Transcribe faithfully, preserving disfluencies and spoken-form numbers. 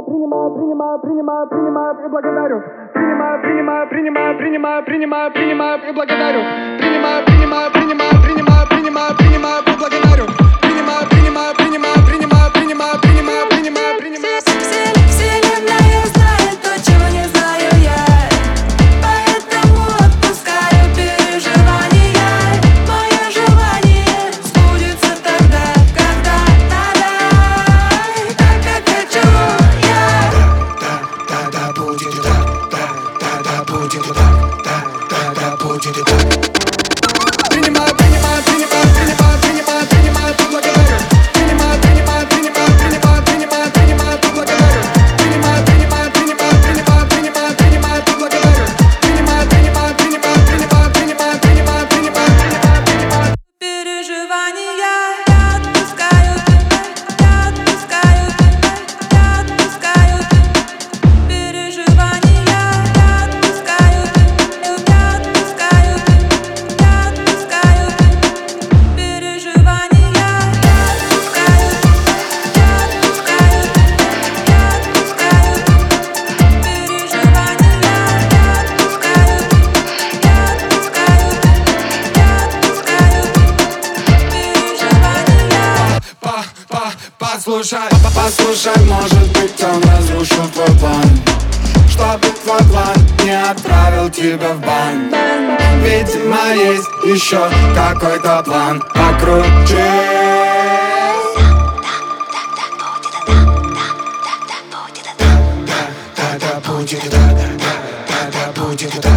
принимаю, принимаю, принимаю, принимаю и благодарю. Принимаю, принимаю, принимаю, принимаю, принимаю, принимаю и благодарю. Принимаю, принимаю, принимаю, принимаю, принимаю, принимаю и благодарю. Принимаю, принимаю, принимаю, принимаю, принимаю, принимаю, принимаю, принимаю. Вселенная знает то, чего не знаю я, поэтому отпускаю переживания. Мое желание сбудется тогда, когда надо, так как хочу я. Да, да, да, будет и так, да, да, да, будет и так, да, да, да, будет и так. Принимаю, принимаю, принимаю, принимаю, принимаю, принимаю и благодарю. Принимаю, принимаю, принимаю, принимаю, принимаю, принимаю и благодарю. Принимаю, принимаю, принимаю, принимаю, принимаю, принимаю и благодарю. Принимаю, принимаю, принимаю, принимаю, принимаю, принимаю, принимаю, принимаю, принимаю. Переживания я отпускаю тебя, я отпускаю тебя, я отпускаю тебя. Переживания я отпускаю тебя, я отпускаю тебя, я отпускаю тебя. Переживания я отпускаю тебя, я отпускаю тебя, я отпускаю тебя. Переживания я отпускаю тебя, я отпускаю тебя, я отпускаю тебя. Переживания. По, по, послушай, по, послушай, может быть он разрушил твой план, чтобы твой план не отправил тебя в бан. Видимо, есть еще какой-то план покруче. Да, да, да, будет и так, да, да, да, будет и так.